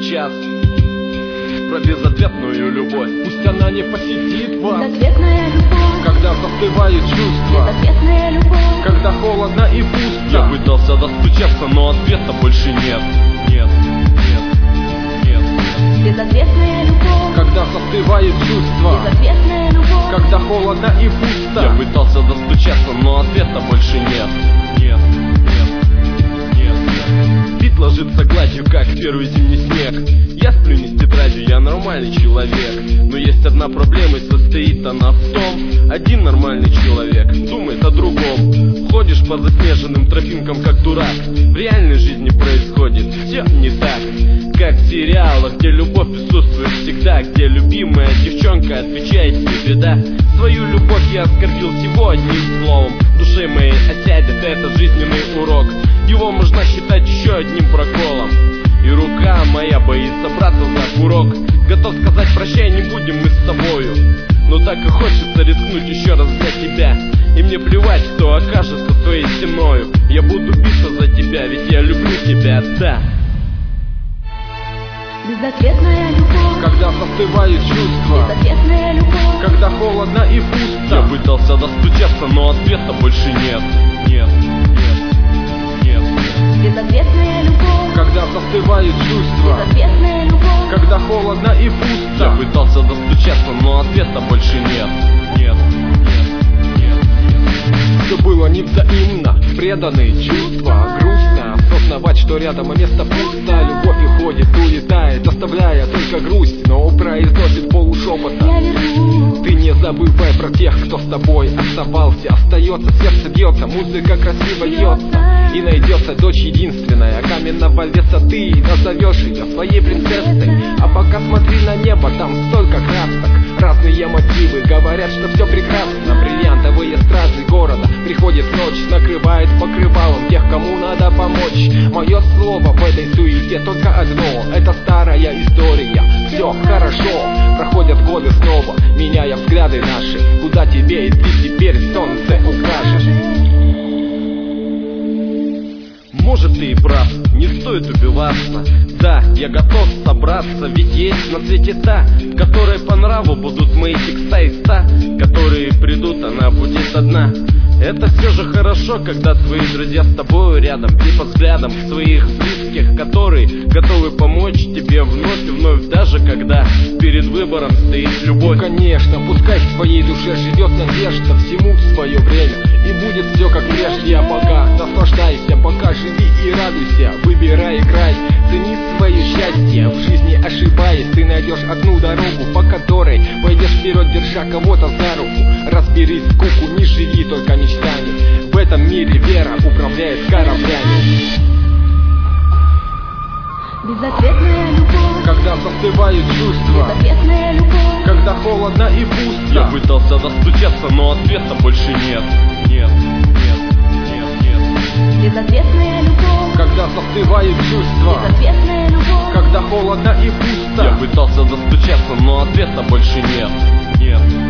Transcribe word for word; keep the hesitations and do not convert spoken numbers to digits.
сейчас про безответную любовь. Пусть она не посетит вас, безответная любовь, когда застывают чувства, безответная любовь, когда холодно и пусто. Я пытался достучаться, но ответа больше нет. Нет, нет, нет. безответная любовь, Когда застывают чувства, безответная любовь, когда холодно и пусто. Я пытался достучаться, но ответа больше нет. Нет, нет, нет, нет. Бит ложится гладью, как первый зимний снег. Я сплю не с тетрадью, я нормальный человек. Но есть одна проблема, и состоит она в том: один нормальный человек думает о другом. Ходишь по заснеженным тропинкам, как дурак. В реальной жизни происходит все не так, как в сериалах, где любовь присутствует всегда, где любимая девчонка отвечает тебе да. Свою любовь я оскорбил всего одним словом. В душе моей осядет этот жизненный урок. Его можно считать еще одним проколом. И рука моя боится браться за курок. Готов сказать прощай, не будем мы с тобою, но так и хочется рискнуть еще раз для тебя. И мне плевать, кто окажется твоей стеною. Я буду биться за тебя, ведь я люблю тебя, да. безответная любовь, Когда застывают чувства, безответная любовь, когда холодно и пусто. Я пытался достучаться, но ответа больше нет. Нет, нет, нет, нет. безответная любовь, Когда застывают чувства, безответная любовь, когда холодно и пусто. Я пытался достучаться, но ответа больше нет. Нет, нет, нет. Все было невзаимно, преданные чувства. Грустно осознавать, что рядом место пусто. Любовь уходит, улетает, оставляя только грусть, но произносит полушепота: я вернусь. ты не забывай про тех, кто с тобой оставался. Остается, сердце бьется, музыка красиво льется. И найдется дочь единственная, каменного веса ты назовешь ее своей принцессой. А пока смотри на небо, там столько красок. Разные мотивы говорят, что все прекрасно. Бриллиантовые стражи города. Приходит ночь, накрывает покрывалом тех, кому надо помочь. Мое слово в этой суете только одно: это старая история. Все хорошо, проходят годы снова, меняя взгляды наши. Куда тебе идти теперь, солнце укажешь? Может, ты и прав, не стоит убиваться. Да, я готов собраться, ведь есть на свете та, которой по нраву будут мои текста и ста, которые придут, она будет одна. Это все же хорошо, когда твои друзья с тобой рядом, и по взглядам своих близких, которые готовы помочь тебе вновь и вновь, даже когда перед выбором стоит любовь. Ну, конечно, пускай в твоей душе живет надежда, всему в свое время, и будет все как прежде. А пока наслаждайся, пока живи и радуйся, выбирай, играй, цени свое счастье. В жизни ошибаясь, ты найдешь одну дорогу, по которой пойдешь вперед, держа кого-то за руку. Разбери скуку, не живи только мечтами. В этом мире вера управляет кораблями. безответная любовь, Когда застывают чувства, безответная любовь, когда холодно и пусто. Я пытался достучаться, но ответа больше нет. Нет, нет, нет, нет. безответная любовь, Когда застывают чувства, безответная любовь, когда холодно и пусто. Я пытался достучаться, но ответа больше нет. Нет.